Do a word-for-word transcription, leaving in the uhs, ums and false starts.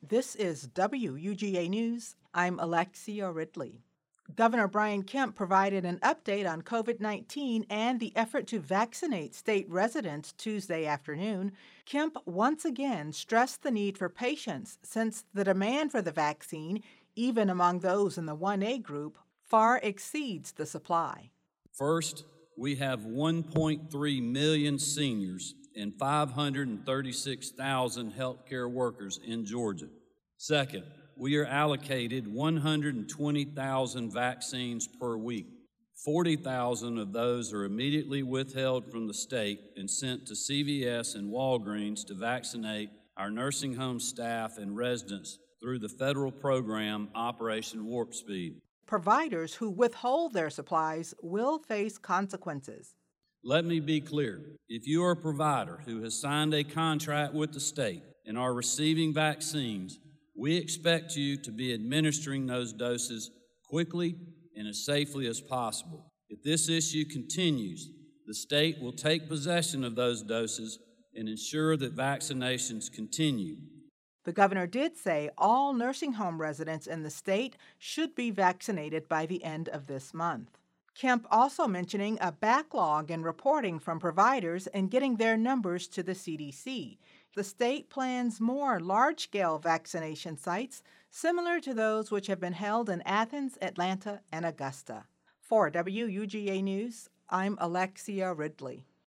This is W U G A News. I'm Alexia Ridley. Governor Brian Kemp provided an update on COVID nineteen and the effort to vaccinate state residents Tuesday afternoon. Kemp once again stressed the need for patience since the demand for the vaccine, even among those in the one A group, far exceeds the supply. First, we have one point three million seniors and five hundred thirty-six thousand healthcare workers in Georgia. Second, we are allocated one hundred twenty thousand vaccines per week. forty thousand of those are immediately withheld from the state and sent to C V S and Walgreens to vaccinate our nursing home staff and residents through the federal program Operation Warp Speed. Providers who withhold their supplies will face consequences. Let me be clear. If you are a provider who has signed a contract with the state and are receiving vaccines, we expect you to be administering those doses quickly and as safely as possible. If this issue continues, the state will take possession of those doses and ensure that vaccinations continue. The governor did say all nursing home residents in the state should be vaccinated by the end of this month. Kemp also mentioning a backlog in reporting from providers and getting their numbers to the C D C. The state plans more large-scale vaccination sites similar to those which have been held in Athens, Atlanta, and Augusta. For W U G A News, I'm Alexia Ridley.